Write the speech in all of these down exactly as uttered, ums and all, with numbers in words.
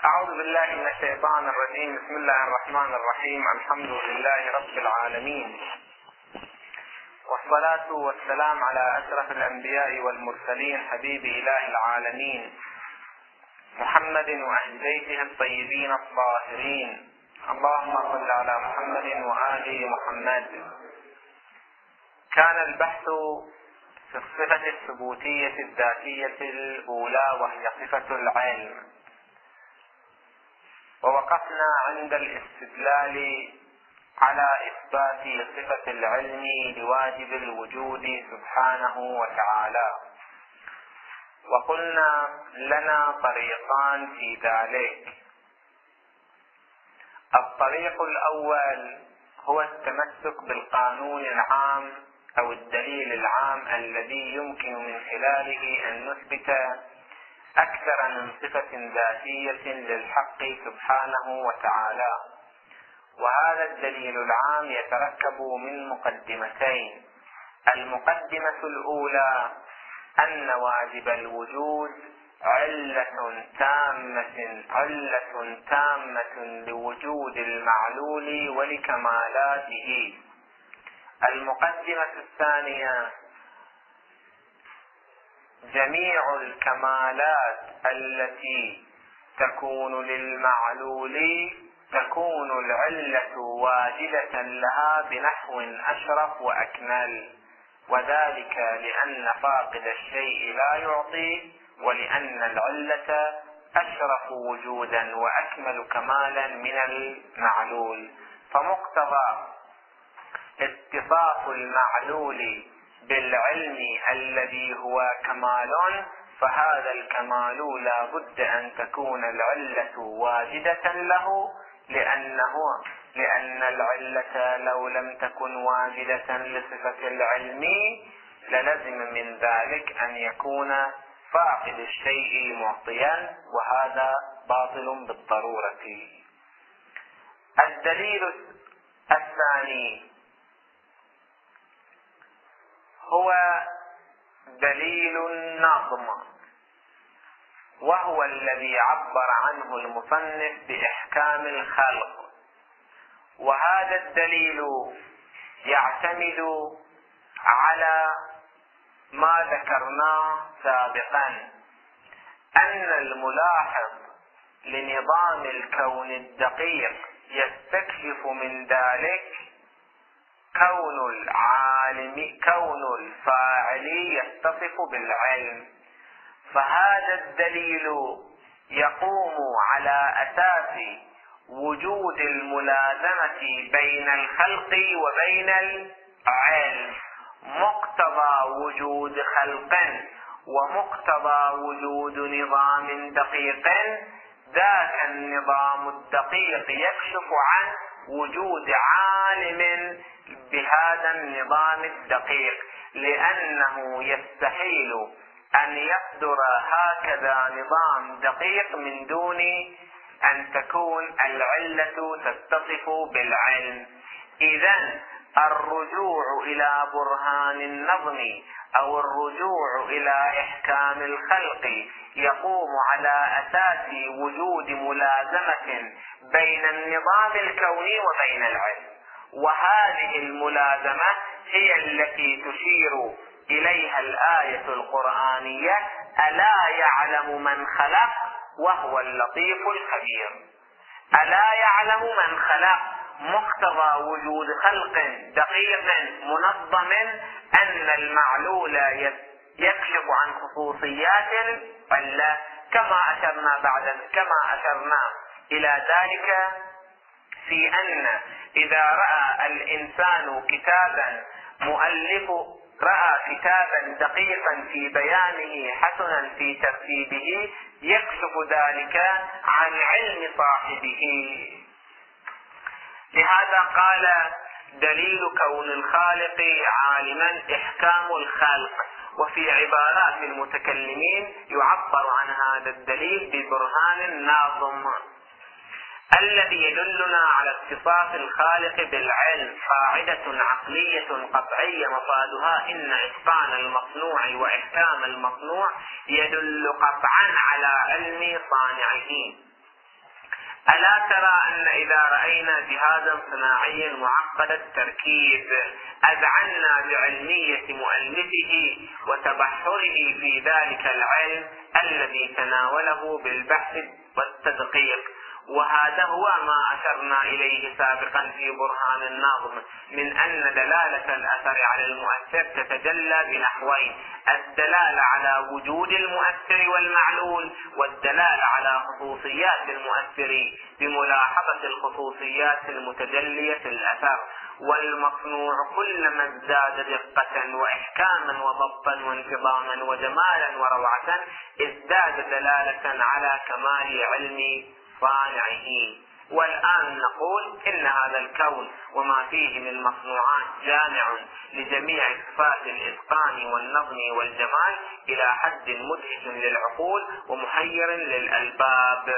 أعوذ بالله من الشيطان الرجيم. بسم الله الرحمن الرحيم. الحمد لله رب العالمين، والصلاة والسلام على أشرف الأنبياء والمرسلين، حبيب إله العالمين محمد وأهل بيته الطيبين الطاهرين. اللهم صل على محمد وآل محمد. كان البحث في الصفة الثبوتية الذاتية الأولى، وهي صفة العلم، ووقفنا عند الاستدلال على إثبات صفة العلم لواجب الوجود سبحانه وتعالى، وقلنا لنا طريقان في ذلك. الطريق الأول هو التمسك بالقانون العام أو الدليل العام الذي يمكن من خلاله أن نثبت أكثر من صفة ذاتية للحق سبحانه وتعالى. وهذا الدليل العام يتركب من مقدمتين. المقدمة الأولى أن واجب الوجود علة تامة علة تامة لوجود المعلول ولكمالاته. المقدمة الثانية: جميع الكمالات التي تكون للمعلول تكون العلة واجدة لها بنحو أشرف وأكمل، وذلك لأن فاقد الشيء لا يعطي، ولأن العلة أشرف وجودا وأكمل كمالا من المعلول. فمقتضى اتصاف المعلول بالعلم الذي هو كمال، فهذا الكمال لا بد أن تكون العلة واجدة له، لأنه لأن العلة لو لم تكن واجدة لصفة العلم للزم من ذلك أن يكون فاقد الشيء معطيا، وهذا باطل بالضرورة. الدليل الثاني هو دليل النظم، وهو الذي عبر عنه المصنف بإحكام الخلق. وهذا الدليل يعتمد على ما ذكرناه سابقا، أن الملاحظ لنظام الكون الدقيق يستكشف من ذلك كون العالم كون الفاعل يتصف بالعلم. فهذا الدليل يقوم على أساس وجود الملازمة بين الخلق وبين العلم. مقتضى وجود خلق ومقتضى وجود نظام دقيق، ذاك النظام الدقيق يكشف عن وجود عالم بهذا النظام الدقيق، لأنه يستحيل أن يصدر هكذا نظام دقيق من دون أن تكون العلة تتصف بالعلم. إذن الرجوع إلى برهان النظم أو الرجوع إلى إحكام الخلق يقوم على أساس وجود ملازمة بين النظام الكوني وبين العلم، وهذه الملازمة هي التي تشير إليها الآية القرآنية: ألا يعلم من خلق وهو اللطيف الخبير. ألا يعلم من خلق، مقتضى وجود خلق دقيق منظم أن المعلول يكشف عن خصوصيات العلة، كما أشرنا بعد كما أشرنا إلى ذلك في أن إذا رأى الإنسان كتابا مؤلف رأى كتابا دقيقا في بيانه حسنا في ترتيبه يكشف ذلك عن علم صاحبه. لهذا قال: دليل كون الخالق عالما إحكام الخلق. وفي عبارات المتكلمين يعبر عن هذا الدليل ببرهان الناظم الذي يدلنا على اتصاف الخالق بالعلم. قاعدة عقلية قطعية مفادها إن إتقان المصنوع وإحكام المصنوع يدل قطعا على علم صانعه. ألا ترى أن إذا رأينا جهازا صناعيا معقد التركيب أذعنا بعلمية مؤلفه وتبحره في ذلك العلم الذي تناوله بالبحث والتدقيق، وهذا هو ما أشرنا إليه سابقا في برهان النظم من أن دلالة الأثر على المؤثر تتجلى بنحوين: الدلالة على وجود المؤثر والمعلول، والدلالة على خصوصيات المؤثر بملاحظة الخصوصيات المتجلية في الأثر. والمصنوع كلما ازداد دقة وإحكاما وضبطا وانتظاما وجمالا وروعة ازداد دلالة على كمال علم صانعه. والآن نقول إن هذا الكون وما فيه من مصنوعات جامع لجميع صفات الإتقان والنظم والجمال إلى حد مدهش للعقول ومحير للألباب،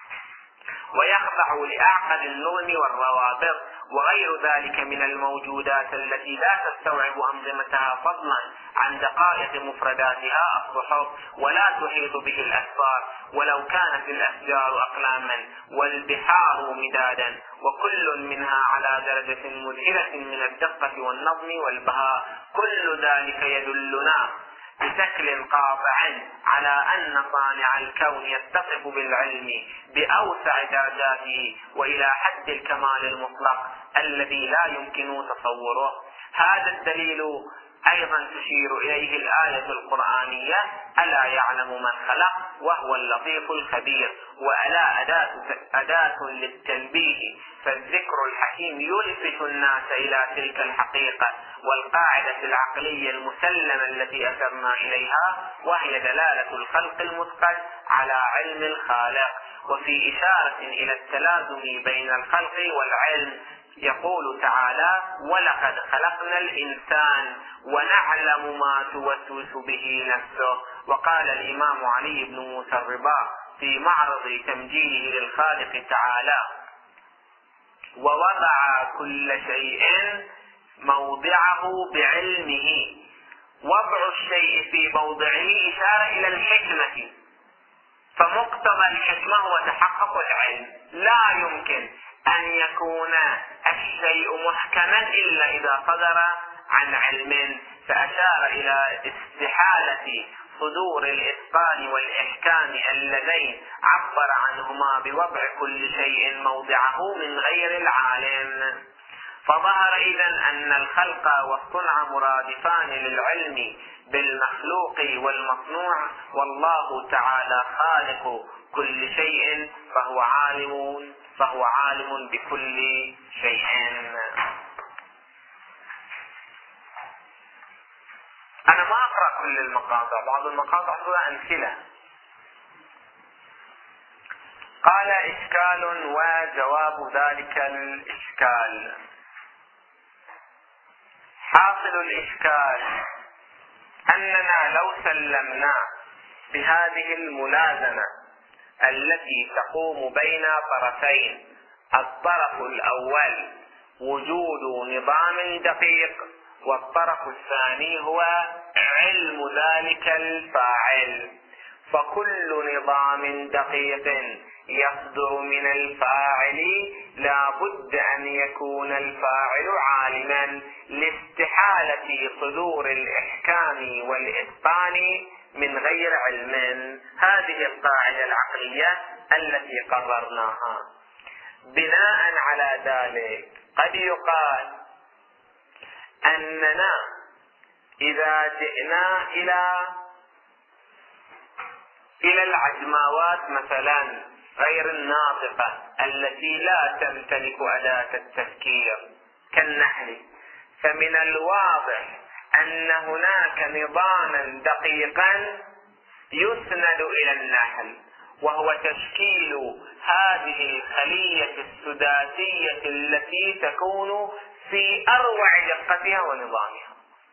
ويخضع لأعقد النظم والروابط وغير ذلك من الموجودات التي لا تستوعب أنظمتها فضلا عن دقائق مفرداتها الصحف، ولا تحيط به الأسفار ولو كانت الأشجار أقلاما والبحار مدادا، وكل منها على درجة مذهلة من الدقة والنظم والبهاء. كل ذلك يدلنا بشكل قاطع على أن صانع الكون يتصف بالعلم بأوسع درجاته وإلى حد الكمال المطلق الذي لا يمكن تصوره. هذا الدليل أيضا تشير إليه الآية القرآنية: ألا يعلم من خلق وهو اللطيف الخبير. وألا أداة, أداة للتنبيه، فالذكر الحكيم يلفت الناس إلى تلك الحقيقة والقاعدة العقلية المسلمة التي أشرنا إليها، وهي دلالة الخلق المتقن على علم الخالق. وفي إشارة إلى التلازم بين الخلق والعلم يقول تعالى: ولقد خلقنا الإنسان ونعلم ما توسوس به نفسه. وقال الإمام علي بن موسى الرضا في معرض تمجيده للخالق تعالى: ووضع كل شيء موضعه بعلمه. وضع الشيء في موضعه إشارة إلى الحكمة، فمقتضى الحكمة هو تحقق العلم. لا يمكن أن يكون الشيء محكما إلا إذا صدر عن علم، فأشار إلى استحالة صدور الإتقان والإحكام اللذين عبر عنهما بوضع كل شيء موضعه من غير العالم. فظهر إذن أن الخلق والصنع مرادفان للعلم بالمخلوق والمصنوع، والله تعالى خالق كل شيء فهو عالم فهو عالم بكل شيء. أنا ما أقرأ كل المقاطع، بعض المقاطع فيها أمثلة. قال: إشكال وجواب ذلك الإشكال. حاصل الإشكال أننا لو سلمنا بهذه الملازمة التي تقوم بين طرفين: الطرف الأول وجود نظام دقيق، والطرف الثاني هو علم ذلك الفاعل، فكل نظام دقيق يصدر من الفاعل لا بد أن يكون الفاعل عالما لاستحالة صدور الإحكام والإتقان من غير علم. هذه القاعدة العقلية التي قررناها. بناء على ذلك قد يقال أننا إذا جئنا إلى إلى العجماوات مثلا غير الناطقة التي لا تمتلك أداة التفكير كالنحل، فمن الواضح أن هناك نظاما دقيقا يسند إلى النحل، وهو تشكيل هذه الخلية السداسية التي تكون في أروع دقتها ونظامها.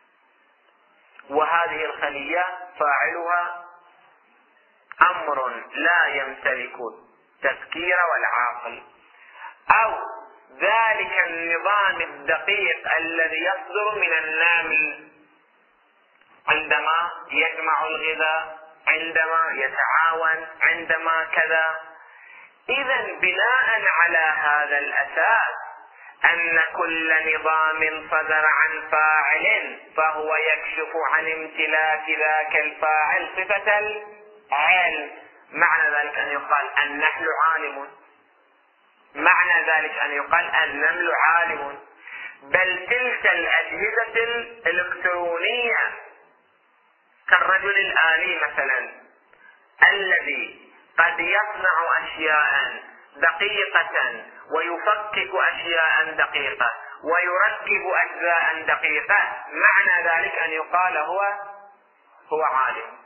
وهذه الخلية فاعلها أمر لا يمتلك التفكير والعقل، أو ذلك النظام الدقيق الذي يصدر من النامل عندما يجمع الغذاء، عندما يتعاون، عندما كذا. إذا بناء على هذا الأساس أن كل نظام صدر عن فاعل فهو يكشف عن امتلاك ذاك الفاعل صفة العلم. معنى ذلك أن يقال النحل عالم، معنى ذلك أن يقال النمل عالم. بل تلك الأجهزة الإلكترونية كالرجل الآلي مثلا الذي قد يصنع أشياء دقيقة ويفكك أشياء دقيقة ويركب أجزاء دقيقة، معنى ذلك أن يقال هو هو عالم،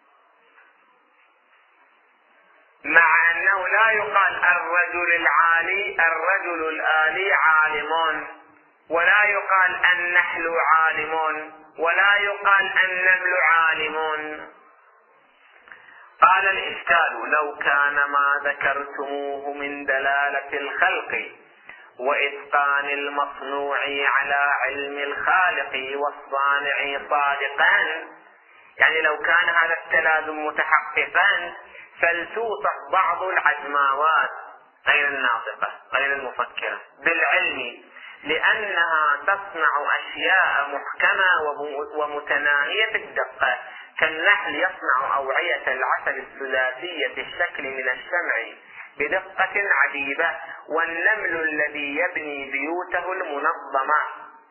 مع أنه لا يقال الرجل العالي الرجل الآلي عالم، ولا يقال النحل عالم، ولا يقال النمل عالم. قال الإشكال لو كان ما ذكرتموه من دلالة الخلق وإتقان المصنوع على علم الخالق والصانع صادقا، يعني لو كان هذا التلازم متحققا فلتوصف بعض العجماوات غير الناطقة غير المفكرة بالعلم، لأنها تصنع أشياء محكمة ومتناهية الدقة، كالنحل يصنع أوعية العسل الثلاثية الشكل من الشمع بدقة عجيبة، والنمل الذي يبني بيوته المنظمة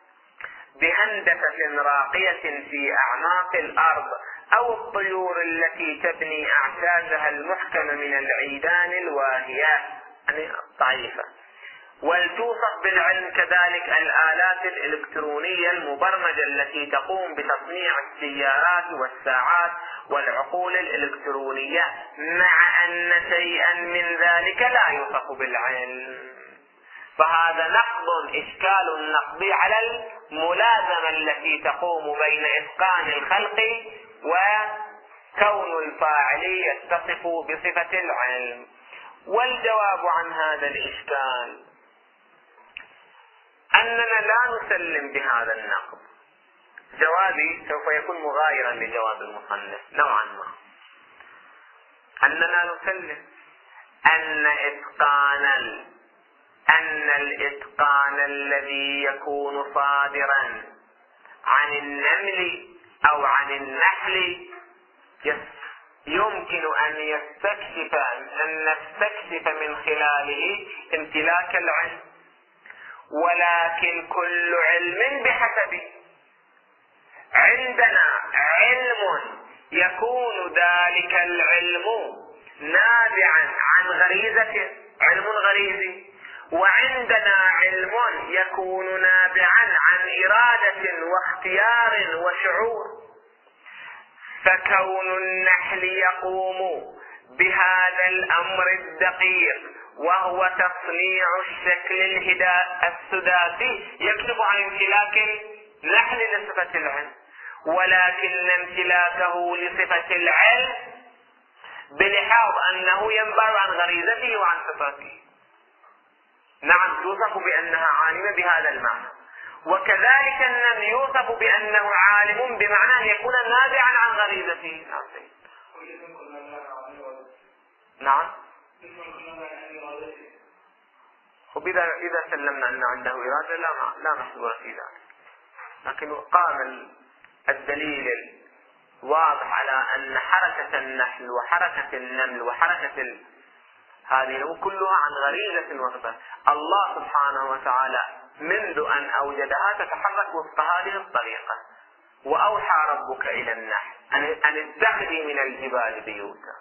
بهندسة راقية في أعماق الأرض، أو الطيور التي تبني أعشاشها المحكمة من العيدان الواهية يعني الضعيفة. ولتوصف بالعلم كذلك الآلات الإلكترونية المبرمجة التي تقوم بتصنيع السيارات والساعات والعقول الإلكترونية، مع أن شيئا من ذلك لا يوصف بالعلم. فهذا نقض إشكال نقضي على الملازمة التي تقوم بين إتقان الخلق وكون الفاعل يتصف بصفة العلم. والجواب عن هذا الإشكال أننا لا نسلم بهذا النقض. جوابي سوف يكون مغايرا لجواب المصنف نوعا ما، أننا نسلم أن إتقان أن الإتقان الذي يكون صادرا عن النمل أو عن النحل يمكن أن يستكشف أن نستكشف من خلاله امتلاك العلم، ولكن كل علم بحسبه. عندنا علم يكون ذلك العلم نابعا عن غريزة علم غريزي، وعندنا علم يكون نابعا عن إرادة واختيار وشعور. فكون النحل يقوم بهذا الأمر الدقيق وهو تصنيع الشكل السداسي يكشف عن امتلاك النحل لصفة العلم، ولكن امتلاكه لصفة العلم بلحاظ أنه ينبع عن غريزته وعن صفاته. نعم يوصف بأنها عالمة بهذا المعنى، وكذلك النمل يوصف بأنه عالم بمعنى أن يكون نابعا عن غريزته. نعم. وبإذا إذا سلمنا أن عنده إرادة لا لا محظور في ذلك، لكن قام الدليل الواضح على أن حركة النحل وحركة النمل وحركة ال... هذه كلها عن غريزة وفقه الله سبحانه وتعالى منذ أن أوجدها تتحرك وفق هذه الطريقة. وأوحى ربك إلى النحل أن اتخذي من الجبال بيوتا.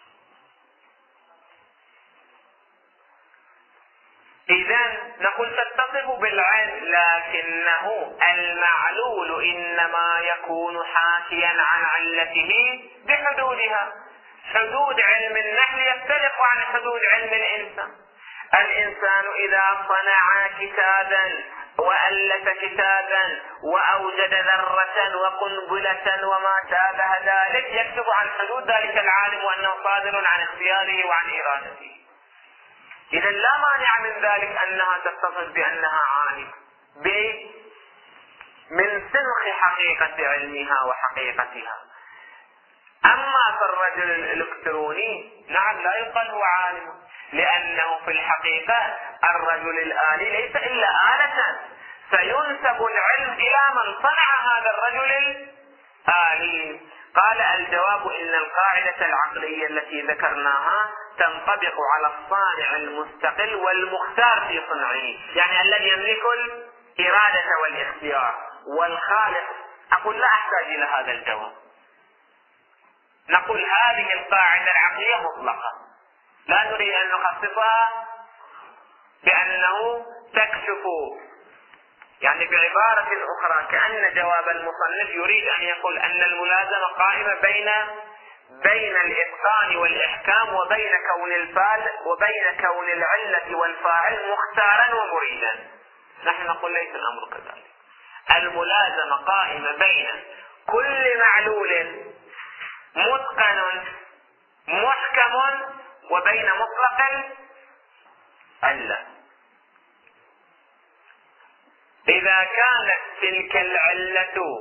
إذن نقول تتصف بالعلم، لكنه المعلول إنما يكون حاكيا عن علته بحدودها. حدود علم النحل يختلف عن حدود علم الإنسان. الإنسان إذا صنع كتابا وألف كتابا وأوجد ذرة وقنبلة وما شابه ذلك يكتب عن حدود ذلك العالم وأنه صادر عن اختياره وعن إرادته. إذا لا مانع من ذلك أنها تتصف بأنها عالم من سلخ حقيقة علمها وحقيقتها. أما في الرجل الإلكتروني نعم لا يقال هو عالم، لأنه في الحقيقة الرجل الآلي ليس إلا آلة، سينسب العلم إلى من صنع هذا الرجل الآلي. قال الجواب إن القاعدة العقلية التي ذكرناها تنطبق على الصانع المستقل والمختار في صنعه، يعني الذي يملك الإرادة والاختيار والخالق. أقول لا أحتاج إلى هذا الجواب، نقول هذه القاعدة العقلية مطلقة، لا نريد أن نخصصها بأنه تكشف، يعني بعبارة أخرى كأن جواب المصنف يريد أن يقول أن الملازمة قائمة بين بين الإتقان والإحكام وبين كون الفاعل وبين كون العلة والفاعل مختارا ومريدا. نحن نقول ليس الأمر كذلك، الملازمة قائمة بين كل معلول متقن محكم وبين مطلق العلة. إذا كانت تلك العلة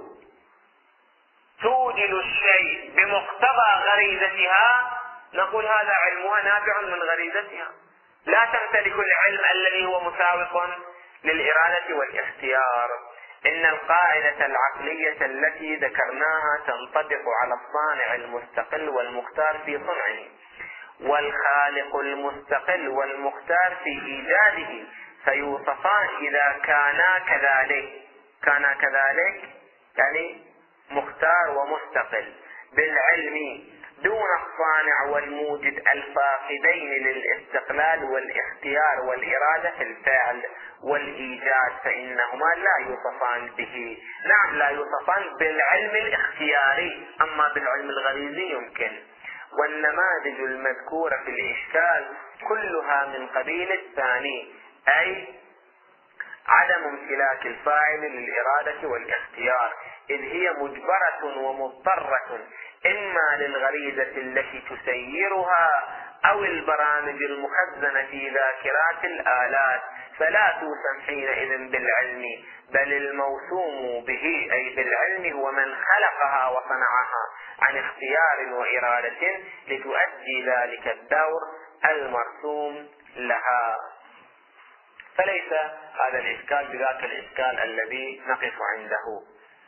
توجد الشيء بمقتضى غريزتها نقول هذا علمها نابع من غريزتها، لا تمتلك العلم الذي هو مساوق للإرادة والاختيار. إن القاعدة العقلية التي ذكرناها تنطبق على الصانع المستقل والمختار في صنعه، والخالق المستقل والمختار في إيجاده، فيوصفان إذا كانا كذلك. كانا كذلك يعني مختار ومستقل بالعلم دون الصانع والموجد الفاقدين للاستقلال والاختيار والإرادة في الفعل والإيجاد، فإنهما لا يوصفان به. نعم لا يوصفان بالعلم الاختياري، أما بالعلم الغريزي يمكن. والنماذج المذكورة في الإشكال كلها من قبيل الثاني، أي عدم امتلاك الفاعل للإرادة والاختيار، إذ هي مجبرة ومضطرة إما للغريزة التي تسيرها أو البرامج المخزنة في ذاكرات الآلات، فلا توسم حينئذ بالعلم، بل الموسوم به أي بالعلم هو من خلقها وصنعها عن اختيار وإرادة لتؤدي ذلك الدور المرسوم لها. فليس هذا الإشكال بذاك الإشكال الذي نقف عنده.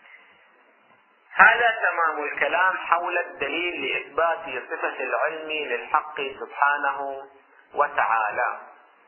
هذا تمام الكلام حول الدليل لإثبات صفة العلم للحق سبحانه وتعالى.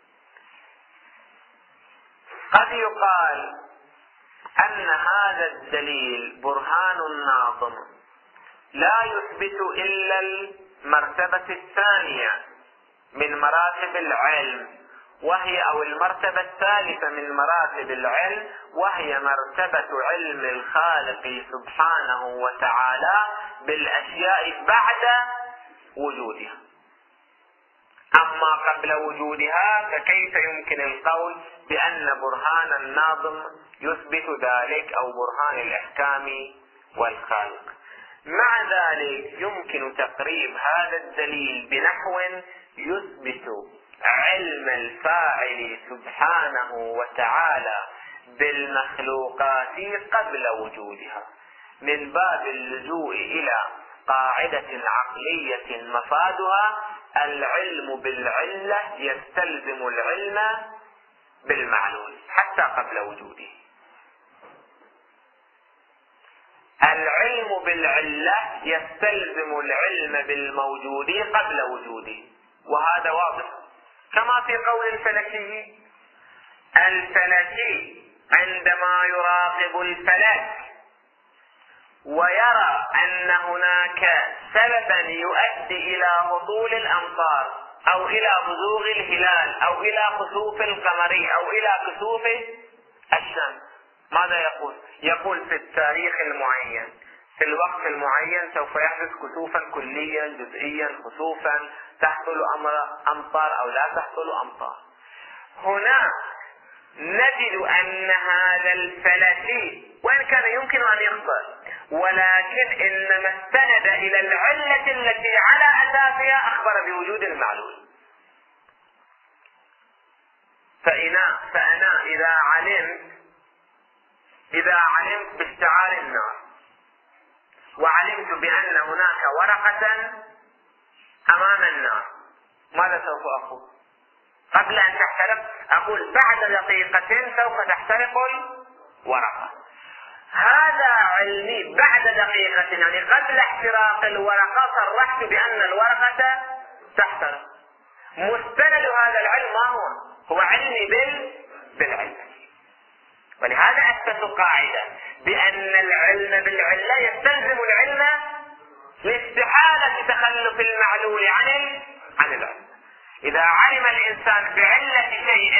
قد يقال أن هذا الدليل برهان الناظم لا يثبت إلا المرتبة الثانية من مراتب العلم، وهي أو المرتبة الثالثة من مراتب العلم، وهي مرتبة علم الخالق سبحانه وتعالى بالأشياء بعد وجودها. أما قبل وجودها فكيف يمكن القول بأن برهان الناظم يثبت ذلك أو برهان الإحكام والخالق؟ مع ذلك يمكن تقريب هذا الدليل بنحو يثبت علم الفاعل سبحانه وتعالى بالمخلوقات قبل وجودها، من باب اللجوء إلى قاعدة عقلية مفادها العلم بالعلة يستلزم العلم بالمعلول حتى قبل وجوده. العلم بالعلة يستلزم العلم بالموجود قبل وجوده، وهذا واضح كما في قول الفلكي. الفلكي عندما يراقب الفلك ويرى أن هناك سببا يؤدي إلى هطول الأمطار أو إلى بزوغ الهلال أو إلى خسوف القمر أو إلى كسوف الشمس، ماذا يقول؟ يقول في التاريخ المعين في الوقت المعين سوف يحدث كسوفا كليا جزئيا خسوفا، تحصل أمطار أو لا تحصل أمطار. هنا نجد أن هذا الفلكي وإن كان يمكن أن يخطئ، ولكن إنما استند إلى العلة التي على أساسها أخبر بوجود المعلول. فإنا فأنا إذا علمت إذا علمت باشتعال النار وعلمت بأن هناك ورقة أمام النار، ماذا سوف أقول؟ قبل أن تحترق أقول بعد دقيقة سوف تحترق الورقة. هذا علمي بعد دقيقة، يعني قبل احتراق الورقة صرحت بأن الورقة تحترق. مستند هذا العلم ما هو؟ هو علمي بال... بالعلم. ولهذا أثبت قاعدة بأن العلم بالعلة يستلزم العلم لاستحالة تخلف المعلول عن ال... عن العلم. إذا علم الإنسان بعلة شيء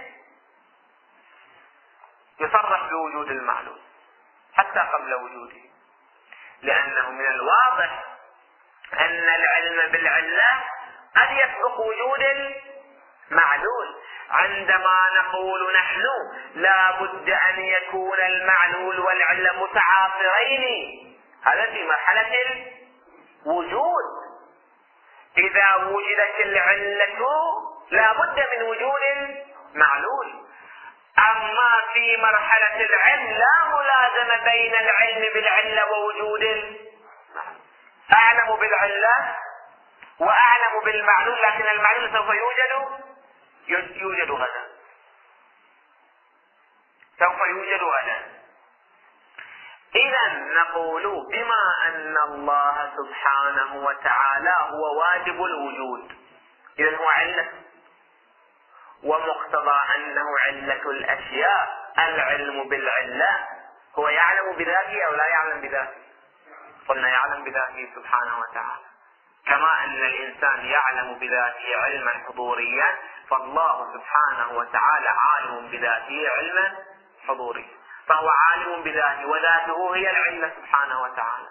يصرح بوجود المعلول حتى قبل وجوده، لأنه من الواضح أن العلم بالعلة قد يسبق وجود المعلول. عندما نقول نحن لا بد أن يكون المعلول والعلة متعاصرين، هذا في مرحلة الوجود. إذا وجدت العلة لا بد من وجود المعلول. أما في مرحلة العلم لا ملازمة بين العلم بالعلة ووجود المعلول. أعلم بالعلة وأعلم بالمعلول، لكن المعلول سوف يوجد يوجد غدا، سوف يوجد غدا. إذا نقول بما أن الله سبحانه وتعالى هو واجب الوجود، إذا هو علة، ومقتضى أنه علة الأشياء العلم بالعلة، هو يعلم بذاته أو لا يعلم بذاته؟ قلنا يعلم بذاته سبحانه وتعالى. كما أن الإنسان يعلم بذاته علما حضوريا، فالله سبحانه وتعالى عالم بذاته علما حضوريا، فهو عالم بذاته، وذاته هي العلة سبحانه وتعالى.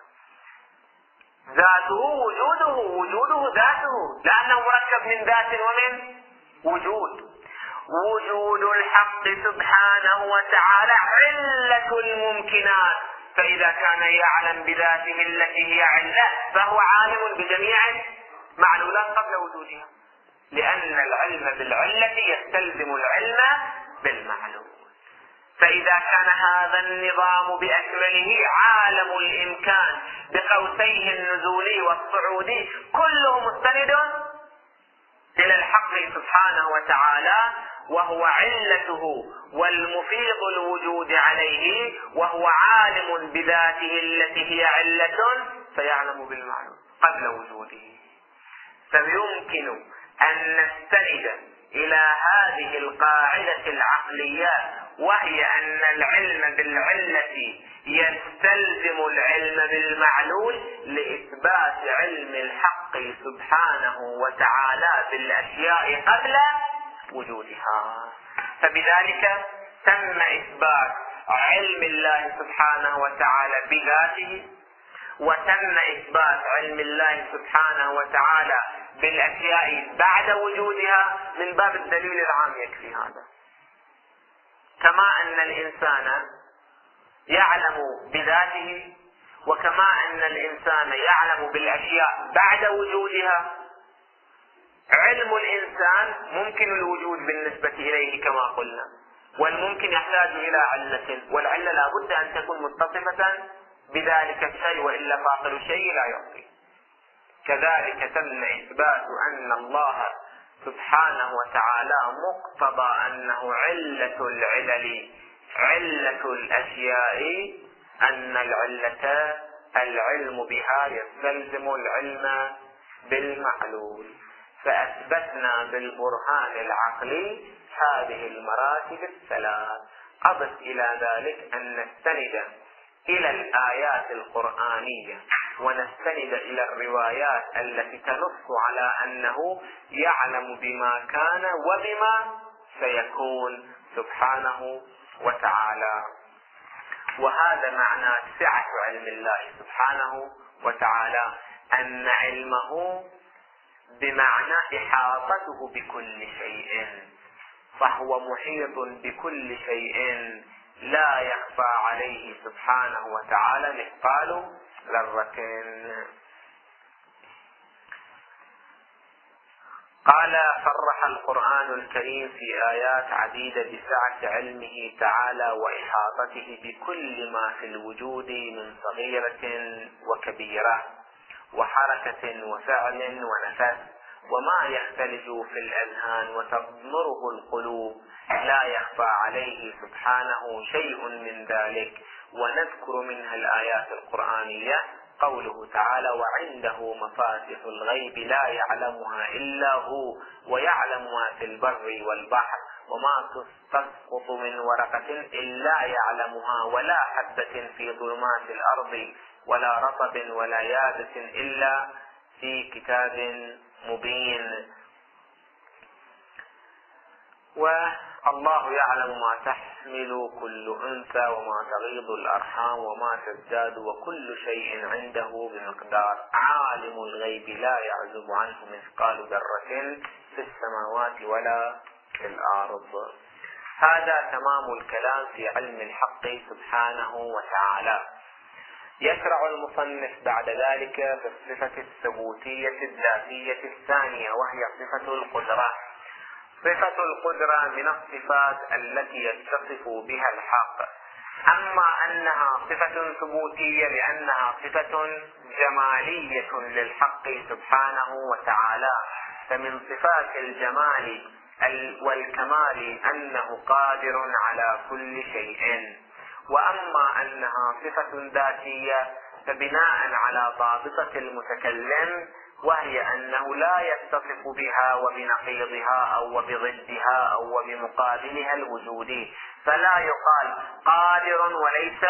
ذاته وجوده، وجوده ذاته، لأنه مركب من ذات ومن وجود. وجود الحق سبحانه وتعالى علة الممكنات، فإذا كان يعلم بذاته التي هي علة فهو عالم بجميع معلولات قبل وجودها، لأن العلم بالعلة يستلزم العلم بالمعلول. فإذا كان هذا النظام بأكمله عالم الإمكان بقوسيه النزولي والصعودي كله مستند إلى الحق سبحانه وتعالى، وهو علته والمفيض الوجود عليه، وهو عالم بذاته التي هي علة، فيعلم بالمعلوم قبل وجوده. فيمكن أن نستند إلى هذه القاعدة العقلية، وهي أن العلم بالعلة يستلزم العلم بالمعلول لإثبات علم الحق سبحانه وتعالى بالأشياء قبل وجودها. فبذلك تم إثبات علم الله سبحانه وتعالى بذاته، وتم إثبات علم الله سبحانه وتعالى بالأشياء بعد وجودها. من باب الدليل العام يكفي هذا. كما أن الإنسان يعلم بذاته، وكما أن الإنسان يعلم بالأشياء بعد وجودها، علم الإنسان ممكن الوجود بالنسبة إليه كما قلنا، والممكن يحتاج إلى علة، والعلة لا بد أن تكون متصفة بذلك الشيء، وإلا فاقد الشيء لا يعطي. كذلك تم إثبات أن الله سبحانه وتعالى مقتضى أنه علة العلل، علة الأشياء، أن العلة العلم بها يستلزم العلم بالمعلول. فأثبتنا بالبرهان العقلي هذه المراتب الثلاث. أضف إلى ذلك أن نستند إلى الآيات القرآنية ونستند إلى الروايات التي تنص على أنه يعلم بما كان وبما سيكون سبحانه وتعالى. وهذا معنى سعة علم الله سبحانه وتعالى، أن علمه بمعنى إحاطته بكل شيء، فهو محيط بكل شيء، لا يخفى عليه سبحانه وتعالى مثقال ذرة. قال: صرح القرآن الكريم في آيات عديدة بسعة علمه تعالى وإحاطته بكل ما في الوجود من صغيرة وكبيرة وحركة وفعل ونفس، وما يختلج في الأذهان وتضمره القلوب، لا يخفى عليه سبحانه شيء من ذلك. ونذكر منها الآيات القرآنية قوله تعالى: وعنده مفاتح الغيب لا يعلمها إلا هو ويعلم ما في البر والبحر وما تسقط من ورقة إلا يعلمها ولا حبة في ظلمات الأرض ولا رطب ولا يابس إلا في كتاب مبين. والله يعلم ما تحمل كل أنثى وما تغيض الأرحام وما تزداد وكل شيء عنده بمقدار. عالم الغيب لا يعزب عنه مثقال ذرة في السماوات ولا في الأرض. هذا تمام الكلام في علم الحق سبحانه وتعالى. يشرع المصنف بعد ذلك في الصفة الثبوتية الذاتية الثانية، وهي صفة القدرة. صفة القدرة من الصفات التي يتصف بها الحق، أما أنها صفة ثبوتية لأنها صفة جمالية للحق سبحانه وتعالى، فمن صفات الجمال والكمال أنه قادر على كل شيء. وأما أنها صفة ذاتية فبناء على ضابطة المتكلم، وهي أنه لا يتصف بها وبنقيضها أو وبضدها أو وبمقابلها الوجودي، فلا يقال قادر وليس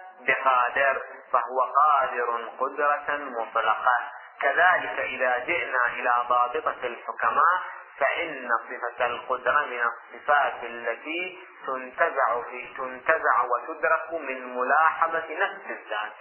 بقادر، فهو قادر قدرة مطلقة. كذلك إذا جئنا إلى ضابطة الحكماء فإن صفة القدرة من الصفات التي تنتزع, في تنتزع وتدرك من ملاحظة نفس الذات.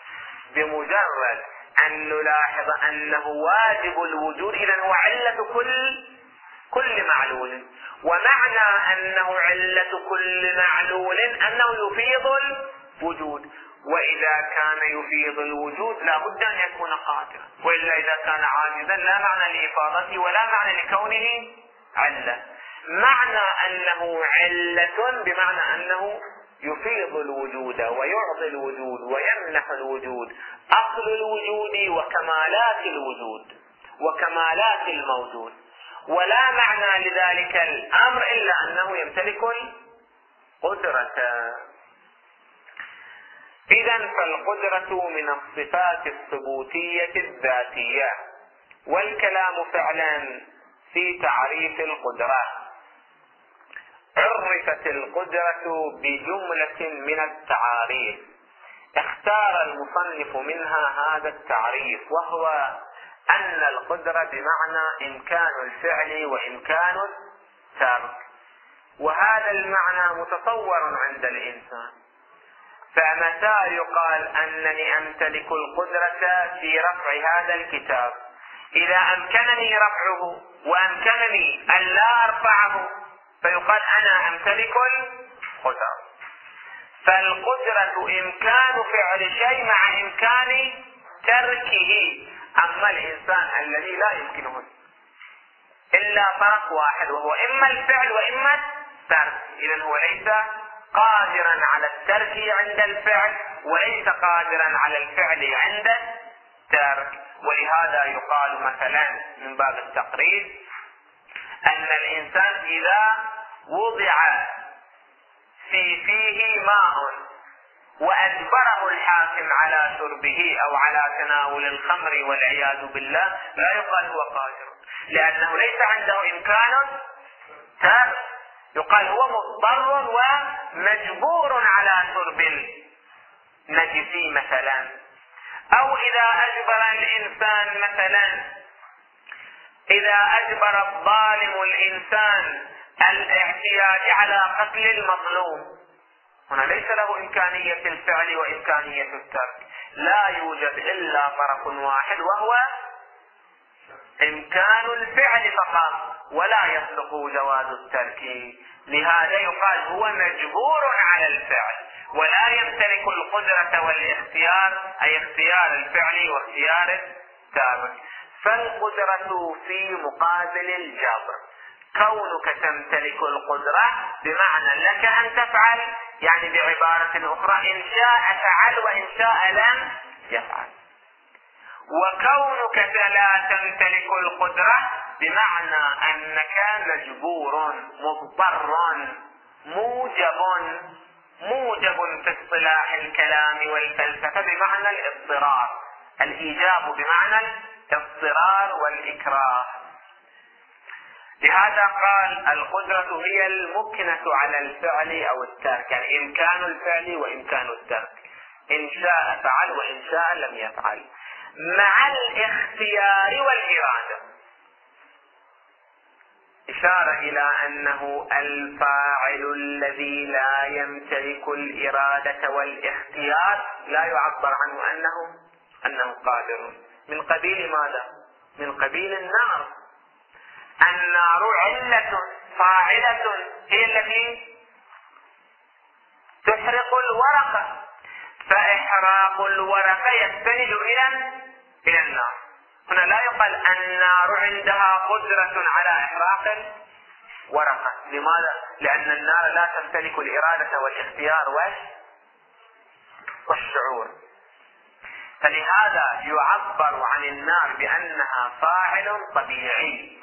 بمجرد أن نلاحظ أنه واجب الوجود إذن هو علة كل كل معلول، ومعنى أنه علة كل معلول أنه يفيض الوجود، وإذا كان يفيض الوجود لا بد أن يكون قادرا، وإلا إذا كان عاجزا لا معنى لإفاضته ولا معنى لكونه علة. معنى أنه علة بمعنى أنه يفيض الوجود ويعطي الوجود ويمنح الوجود أصل الوجود وكمالات الوجود وكمالات الموجود، ولا معنى لذلك الأمر إلا أنه يمتلك القدرة. إذن فالقدرة من الصفات الثبوتية الذاتية. والكلام فعلا في تعريف القدرة. عرفت القدرة بجملة من التعاريف، اختار المصنف منها هذا التعريف، وهو أن القدرة بمعنى إمكان الفعل وإمكان الترك، وهذا المعنى متصور عند الإنسان. فمتى يقال أنني أمتلك القدرة في رفع هذا الكتاب؟ إذا أمكنني رفعه وأمكنني أن لا أرفعه فيقال أنا أمتلك القدرة. فالقدرة إمكان فعل شيء مع إمكان تركه. أما الإنسان الذي لا يمكنه إلا فرق واحد، وهو إما الفعل وإما الترك، إذن هو ليس قادرا على الترك عند الفعل وليس قادرا على الفعل عند الترك. ولهذا يقال مثلا من باب التقريب أن الإنسان إذا وضع في فيه ماء وأجبره الحاكم على شربه أو على تناول الخمر والعياذ بالله لا يقال هو قادر، لأنه ليس عنده إمكان ترك، يقال هو مضطر ومجبور على شرب النجس مثلا. أو إذا أجبر الإنسان مثلا إذا أجبر الظالم الإنسان الاعتياد على قتل المظلوم، هنا ليس له إمكانية الفعل وإمكانية الترك، لا يوجد إلا طرف واحد وهو إمكان الفعل فقط، ولا يصدق جواز الترك. لهذا يقال هو مجبور على الفعل ولا يمتلك القدرة والاختيار، أي اختيار الفعل واختيار الترك. فالقدرة في مقابل الجبر. كونك تمتلك القدرة بمعنى لك أن تفعل، يعني بعبارة أخرى إن شاء فعل وإن شاء لم يفعل. وكونك لا تمتلك القدرة بمعنى أنك مجبور مضطر موجب موجب في اصطلاح الكلام والفلسفة بمعنى الاضطرار. الإيجاب بمعنى الاضطرار والإكراه. لهذا قال القدرة هي المكنة على الفعل أو الترك، يعني إمكان الفعل وإمكان الترك، إن شاء فعل وإن شاء لم يفعل، مع الاختيار والإرادة. إشارة إلى أنه الفاعل الذي لا يمتلك الإرادة والاختيار لا يعبر عنه أنه أنه قادر. من قبيل ماذا؟ من قبيل النار. النار علة فاعلة هي التي تحرق الورقة، فإحراق الورقة يستند إلى إلى النار. هنا لا يقال النار عندها قدرة على إحراق الورقة. لماذا؟ لأن النار لا تمتلك الإرادة والاختيار والشعور. فلهذا يعبر عن النار بأنها فاعل طبيعي.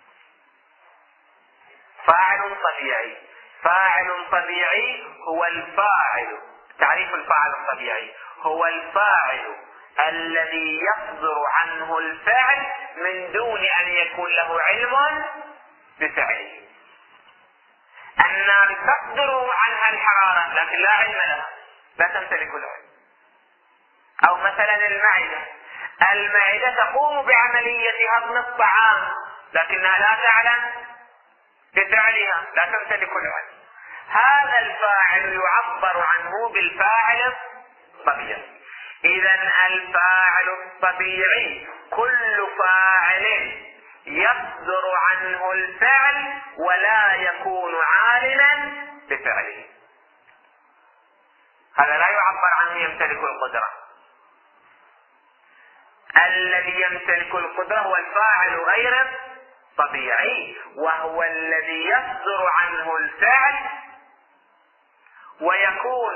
فاعل طبيعي. فاعل طبيعي هو الفاعل. تعريف الفاعل الطبيعي هو الفاعل الذي يصدر عنه الفعل من دون أن يكون له علم بفعله. النار تصدر عنها الحرارة لكن لا علم لها، لا تمتلك العلم. أو مثلا المعدة، المعدة تقوم بعملية هضم الطعام لكنها لا تعلم بفعلها، لا تمتلك العلم. هذا الفاعل يعبر عنه بالفاعل الطبيعي. إذن الفاعل الطبيعي كل فاعل يصدر عنه الفعل ولا يكون عالما بفعله. هذا لا يعبر عنه يمتلك القدرة. الذي يمتلك القدرة هو الفاعل غير طبيعي، وهو الذي يصدر عنه الفعل ويكون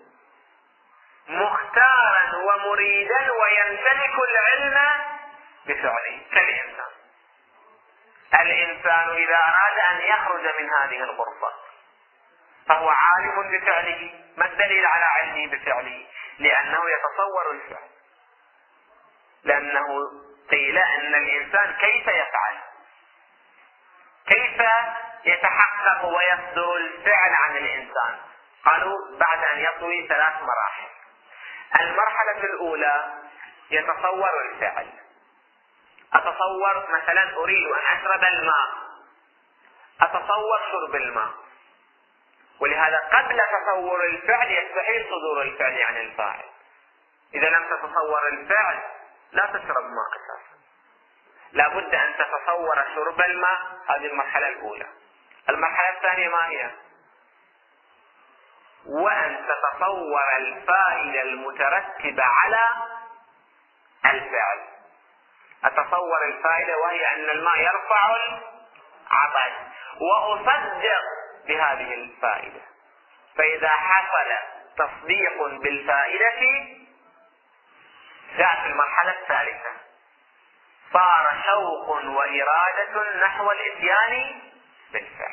مختارا ومريدا ويمتلك العلم بفعله. كالإنسان. الإنسان إذا أراد أن يخرج من هذه الغرفة فهو عالم بفعله. ما الدليل على علمه بفعله؟ لأنه يتصور الفعل. لأنه قيل أن الإنسان كيف يفعل، كيف يتحقق ويصدر الفعل عن الإنسان؟ قالوا بعد أن يطوي ثلاث مراحل. المرحلة الأولى يتصور الفعل. أتصور مثلا أريد أن أشرب الماء، أتصور شرب الماء، ولهذا قبل تصور الفعل يستحيل صدور الفعل عن الفاعل. إذا لم تتصور الفعل لا تشرب ماء أساسا. لا بد أن تتصور شرب الماء. هذه المرحلة الأولى. المرحلة الثانية ما هي؟ وأن تتصور الفائدة المترتبة على الفعل. أتصور الفائدة وهي أن الماء يرفع العطش وأصدق بهذه الفائدة. فإذا حصل تصديق بالفائدة جاءت المرحلة الثالثة، صار شوق وإرادة نحو الإتيان بالفعل.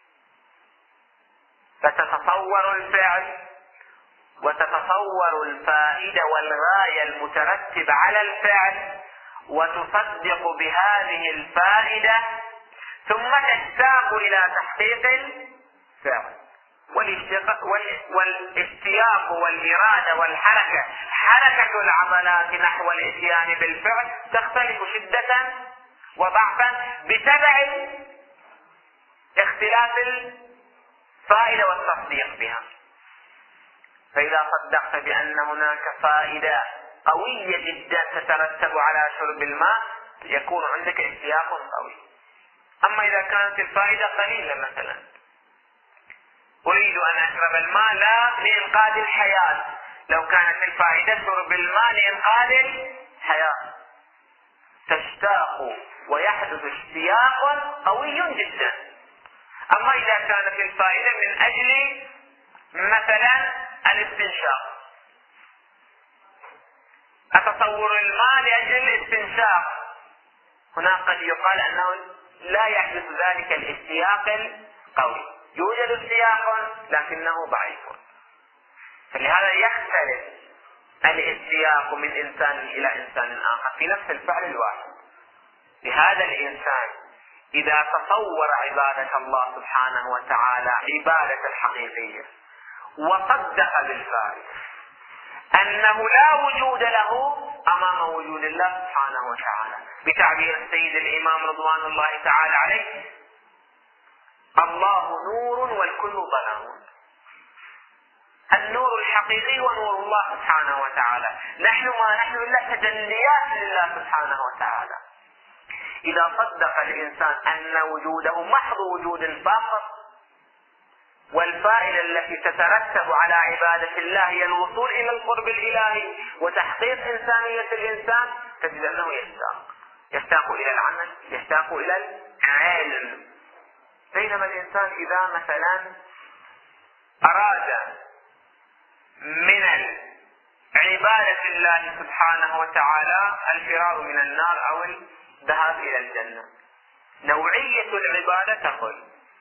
فتتصور الفعل وتتصور الفائدة والغاية المترتبة على الفعل وتصدق بهذه الفائدة، ثم تشتاق إلى تحقيق الفعل. والاشتياق والإرادة والحركة، حركة العضلات نحو الإتيان بالفعل تختلف شدة وضعفا بتبع اختلاف الفائدة والتصديق بها. فإذا صدقت بأن هناك فائدة قوية جدا تترتب على شرب الماء يكون عندك اشتياق قوي. أما إذا كانت الفائدة قليلة، مثلا أريد أن أشرب الماء لا لإنقاذ الحياة، لو كانت الفائدة شرب الماء لإنقاذ الحياة، تشتاق ويحدث اشتياق قوي جدا. أما إذا كانت الفائدة من أجل مثلا الاستنشاق، أتصور الماء لأجل الاستنشاق، هنا قد يقال أنه لا يحدث ذلك الاشتياق القوي، يوجد اشتياق لكنه ضعيف. فلهذا يختلف الاشتياق من إنسان إلى إنسان آخر في نفس الفعل الواحد. لهذا الإنسان إذا تصور عبادة الله سبحانه وتعالى عبادة الحقيقية وصدق بالفعل أنه لا وجود له أمام وجود الله سبحانه وتعالى، بتعبير السيد الإمام رضوان الله تعالى عليه: الله نور والكل ظلام. النور الحقيقي ونور الله سبحانه وتعالى، نحن ما نحن إلا تجليات لله سبحانه وتعالى. إذا صدق الإنسان أن وجوده محض وجود فاقط، والفائدة التي تترتب على عبادة الله هي الوصول إلى القرب الإلهي وتحقيق إنسانية الإنسان، تجد أنه يشتاق يشتاق إلى العمل، يشتاق إلى العلم. بينما الإنسان إذا مثلا أراد من عبادة الله سبحانه وتعالى الفرار من النار أو الذهاب إلى الجنة، نوعية العبادة تقل،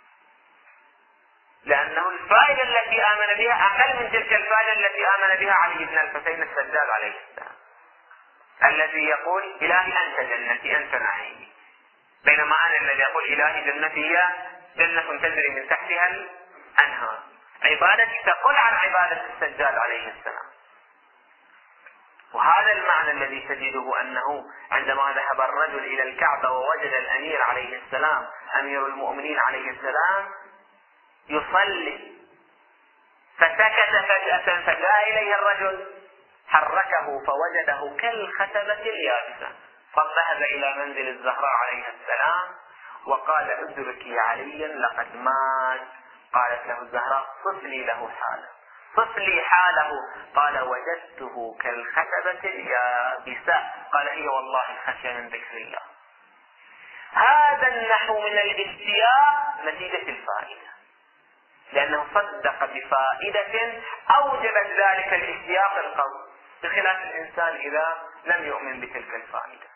لأنه الفائدة التي آمن بها أقل من تلك الفائدة التي آمن بها علي بن الحسين السجاد عليه السلام، الذي يقول: إلهي أنت جنتي أنت نعيمي، بينما أنا الذي يقول: إلهي جنتي هي جنة تجري من تحتها الأنهار. عبادتي تقل عن عبادة السجاد عليه السلام. وهذا المعنى الذي تجده أنه عندما ذهب الرجل إلى الكعبة ووجد الأمير عليه السلام أمير المؤمنين عليه السلام يصلي، فسكت فجأة، فجاء إليه الرجل حركه فوجده كالخشبة اليابسة، فذهب إلى منزل الزهراء عليه السلام وقال: ادرك يا علي لقد مات. قالت له الزهراء: صف لي له حاله، صف لي حاله. قال: وجدته كالخشبة اليابسة. قال: هي والله الخشية من ذكر الله. هذا النحو من الاشتياق نتيجة الفائدة، لأنه صدق بفائدة أوجبت ذلك الاشتياق القوي، بخلاف الإنسان إذا لم يؤمن بتلك الفائدة.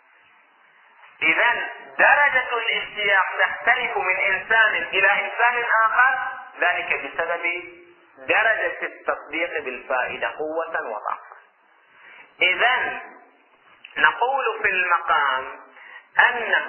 إذن درجة الاشتياق تختلف من إنسان إلى إنسان آخر، ذلك بسبب درجة التصديق بالفائدة قوة وضعفا. إذن نقول في المقام أنه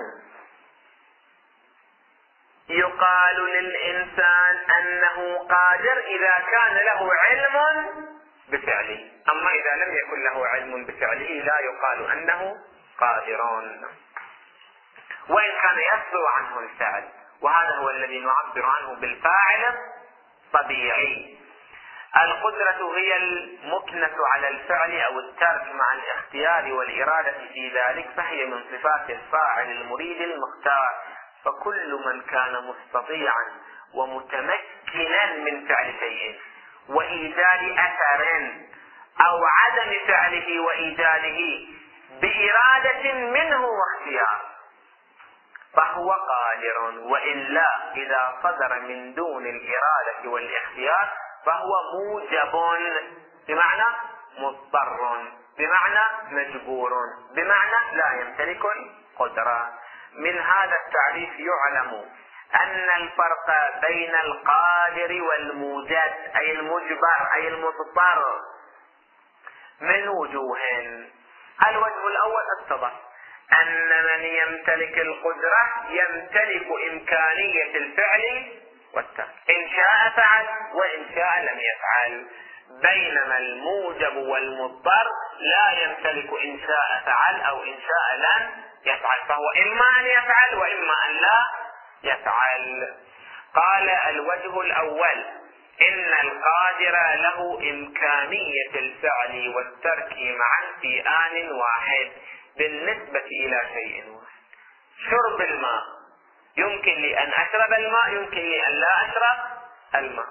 يقال للإنسان أنه قادر إذا كان له علم بفعله، أما إذا لم يكن له علم بفعله لا يقال أنه قادرون، وإن كان يصدر عنه الفعل، وهذا هو الذي نعبر عنه بالفاعل الطبيعي. القدرة هي المكنة على الفعل أو الترك مع الاختيار والإرادة في ذلك، فهي من صفات الفاعل المريد المختار. فكل من كان مستطيعا ومتمكنا من فعل شيء وإيجاد أثر أو عدم فعله وإيجاده بإرادة منه واختيار فهو قادر، وإلا إذا صدر من دون الإرادة والاختيار فهو موجب، بمعنى مضطر، بمعنى مجبور، بمعنى لا يمتلك القدرة. من هذا التعريف يعلم أن الفرق بين القادر والموجد أي المجبر أي المضطر من وجوه. الوجه الأول اتضح أن من يمتلك القدرة يمتلك إمكانية الفعل والترك، إن شاء فعل وإن شاء لم يفعل، بينما الموجب والمضطر لا يمتلك إن شاء فعل أو إن شاء لم يفعل، فهو إما أن يفعل وإما أن لا يفعل. قال: الوجه الأول إن القادر له إمكانية الفعل والترك معا في آن واحد بالنسبة إلى شيء واحد. شرب الماء، يمكن لي أن أشرب الماء، يمكن لي أن لا أشرب الماء.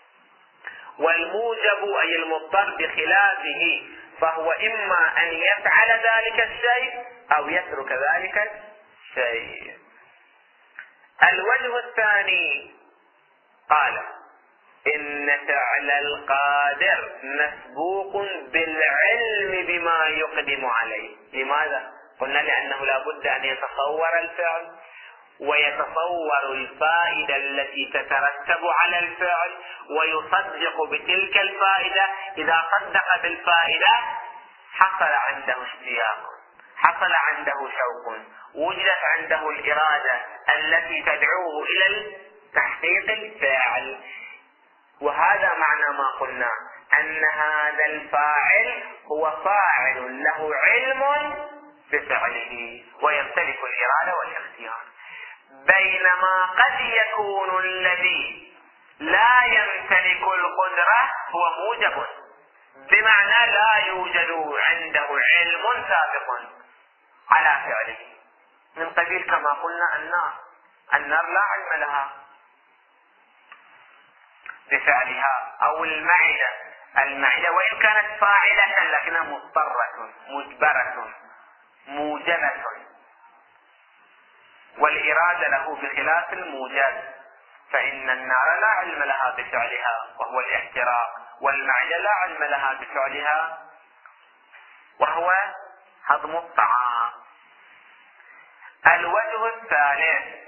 والموجب أي المضطر بخلافه، فهو إما أن يفعل ذلك الشيء أو يترك ذلك الشيء. الوجه الثاني قال إن فعل القادر مسبوق بالعلم بما يقدم عليه. لماذا؟ قلنا لأنه لا بد أن يتصور الفعل ويتصور الفائدة التي تترتب على الفعل ويصدق بتلك الفائدة. إذا صدق بالفائدة حصل عنده اشتياق، حصل عنده شوق، وجدت عنده الإرادة التي تدعوه إلى تحقيق الفعل. وهذا معنى ما قلنا أن هذا الفاعل هو فاعل له علم بفعله ويمتلك الإرادة والاختيار، بينما قد يكون الذي لا يمتلك القدرة هو موجب، بمعنى لا يوجد عنده علم سابق على فعله، من قبيل كما قلنا النار. النار لا علم لها بفعلها، أو المعدة المعدة وإن كانت فاعلة لكنها مضطرة مجبرة موجبة، والإرادة له بخلاف الموجب، فإن النار لا علم لها بفعلها وهو الاحتراق، والمعدة لا علم لها بفعلها وهو هضم الطعام. الوجه الثالث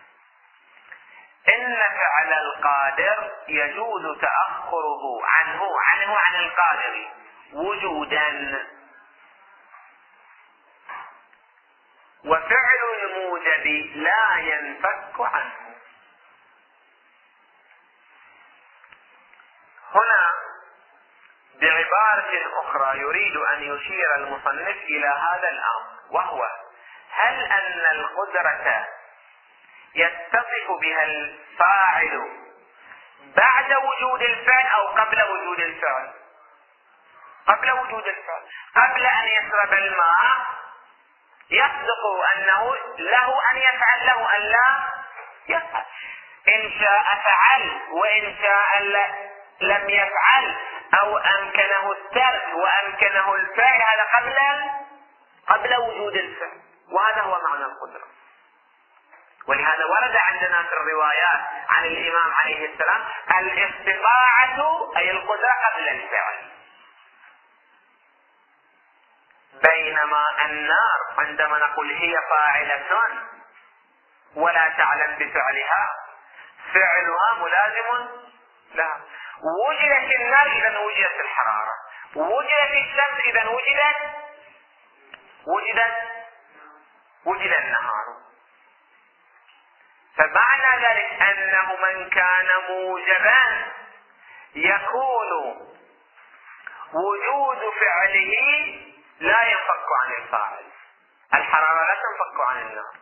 إن فعل القادر يجوز تأخره عنه عنه عن القادر وجودا، وفعل الموجب لا ينفك عنه. هنا بعبارة أخرى يريد أن يشير المصنف إلى هذا الأمر، وهو هل أن القدرة يتصف بها الفاعل بعد وجود الفعل أو قبل وجود الفعل؟ قبل وجود الفعل. قبل أن يشرب الماء يصدق أنه له أن يفعل له أن لا يفعل، إن شاء فعل وإن شاء لم يفعل، أو أمكنه الترك وأمكنه الفعل، هذا قبل قبل وجود الفعل. وهذا هو معنى القدرة. ولهذا ورد عندنا في الروايات عن الإمام عليه السلام الاستطاعة أي القدرة قبل الفعل، بينما النار عندما نقول هي فاعلة ولا تعلم بفعلها فعلها ملازم لها. وجدت النار إذا وجدت الحرارة، وجدت الشمس إذا وجدت وجدت وجد النهار. فمعنى ذلك أنه من كان موجبا يكون وجود فعله لا ينفك عن الفاعل. الحرارة لا تنفك عن النار،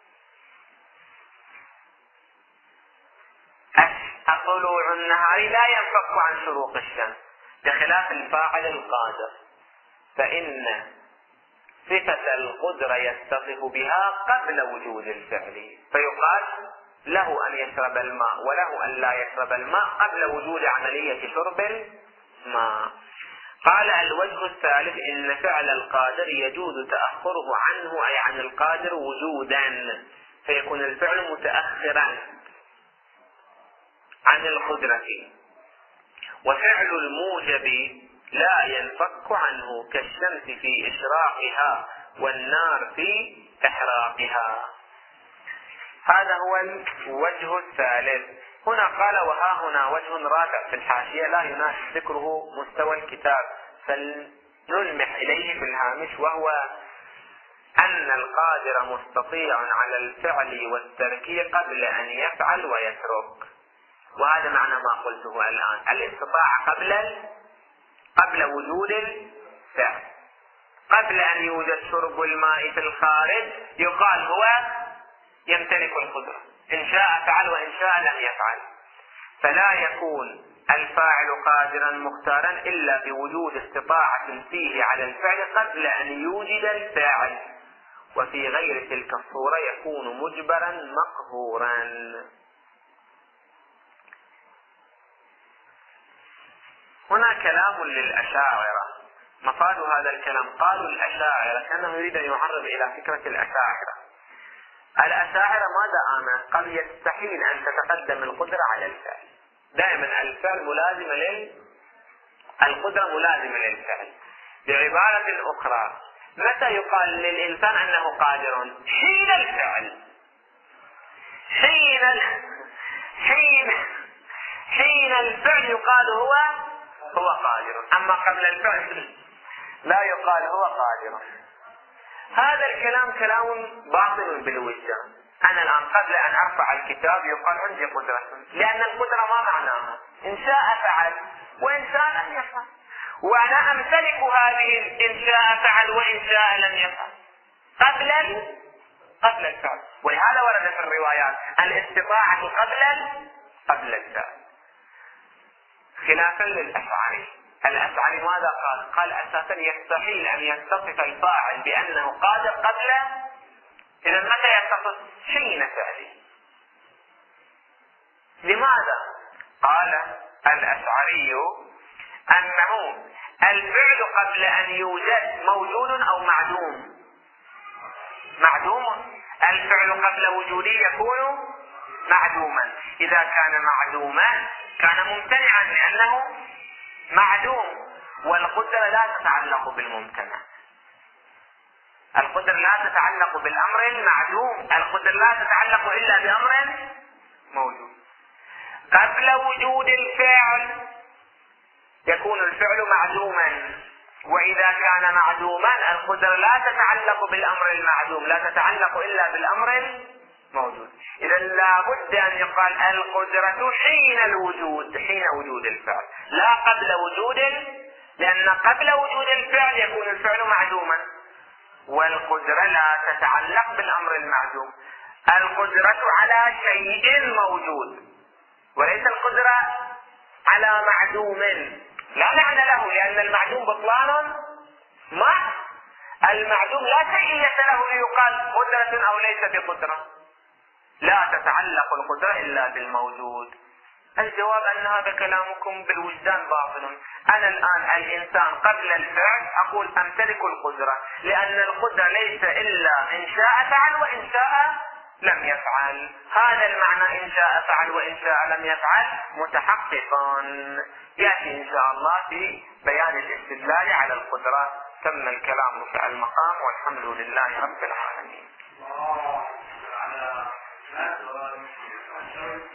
طلوع النهار لا ينفك عن شروق الشمس، بخلاف الفاعل القادر، فإن صفة القدرة يتصف بها قبل وجود الفعل، فيقال له أن يشرب الماء وله أن لا يشرب الماء قبل وجود عملية شرب الماء. قال الوجه الثالث إن فعل القادر يجوز تأخره عنه أي عن القادر وجودا، فيكون الفعل متأخرا عن القدرة. وفعل الموجب لا ينفك عنه كالشمس في إشراقها والنار في إحراقها. هذا هو الوجه الثالث. هنا قال وها هنا وجه رابع في الحاشية لا يناسب ذكره مستوى الكتاب، فلنلمح إليه في الهامش، وهو أن القادر مستطيع على الفعل والترك قبل أن يفعل ويترك. وهذا معنى ما قلته الآن، الاستطاعة قبل قبل وجود الفعل. قبل أن يوجد شرب الماء في الخارج يقال هو يمتلك القدرة، إن شاء فعل وإن شاء لم يفعل. فلا يكون الفاعل قادرا مختارا إلا بوجود استطاعة فيه على الفعل قبل أن يوجد الفاعل، وفي غير تلك الصورة يكون مجبرا مقهورا. هنا كلام للأشاعرة مفاد هذا الكلام؟ قالوا الأشاعرة، كأنه يريد أن يعرض إلى فكرة الأشاعرة. الأشاعرة ماذا آمن؟ قال يستحيل أن تتقدم القدرة على الفعل، دائما الفعل ملازم لل القدرة ملازمة للفعل. بعبارة أخرى، متى يقال للإنسان أنه قادر؟ حين الفعل، حين ال... حين حين الفعل يقال هو هو قادر، أما قبل الفعل لا يقال هو قادر. هذا الكلام كلام باطل بالوجدان. أنا الآن قبل أن أرفع الكتاب يقال عندي قدرة، لأن القدرة ما معناها؟ إن شاء فعل وإن شاء لم يفعل، وأنا أمتلك هذه إن شاء فعل وإن شاء لم يفعل قبل قبل الفعل. ولهذا ورد في الروايات الاستطاعة قبل قبل الفعل، خلافا للأشعري. الأشعري ماذا قال؟ قال أساسا يستحيل أن يتصف الفاعل بأنه قادر قبل، إذا متى يتصف؟ حين فعله. لماذا؟ قال الأشعري أنه الفعل قبل أن يوجد موجود أو معدوم؟ معدوم. الفعل قبل وجوده يكون معدوما، إذا كان معدوما كان ممتنعا لأنه معدوم. والقدرة لا تتعلق بالممتنع، القدرة لا تتعلق بالأمر المعدوم، القدرة لا تتعلق إلا بأمر موجود. قبل وجود الفعل يكون الفعل معدوما، وإذا كان معدوما القدرة لا تتعلق بالأمر المعدوم، لا تتعلق إلا بالأمر الموجود. إذا لا بد أن يقال القدرة حين الوجود، حين وجود الفعل، لا قبل وجود، لأن قبل وجود الفعل يكون الفعل معدوما، والقدرة لا تتعلق بالأمر المعدوم. القدرة على شيء موجود وليس القدرة على معدوم، لا معنى له، لأن المعدوم بطلان ما المعدوم لا شيئية له ليقال قدرة أو ليس بقدرة. لا تتعلق القدرة إلا بالموجود. الجواب أن هذا كلامكم بالوجدان باطل. أنا الآن الإنسان قبل الفعل أقول أمتلك القدرة، لأن القدرة ليس إلا إن شاء فعل وإن شاء لم يفعل. هذا المعنى إن شاء فعل وإن شاء لم يفعل متحققان، يأتي إن شاء الله في بيان الاستدلال على القدرة. تم الكلام في المقام، والحمد لله رب العالمين.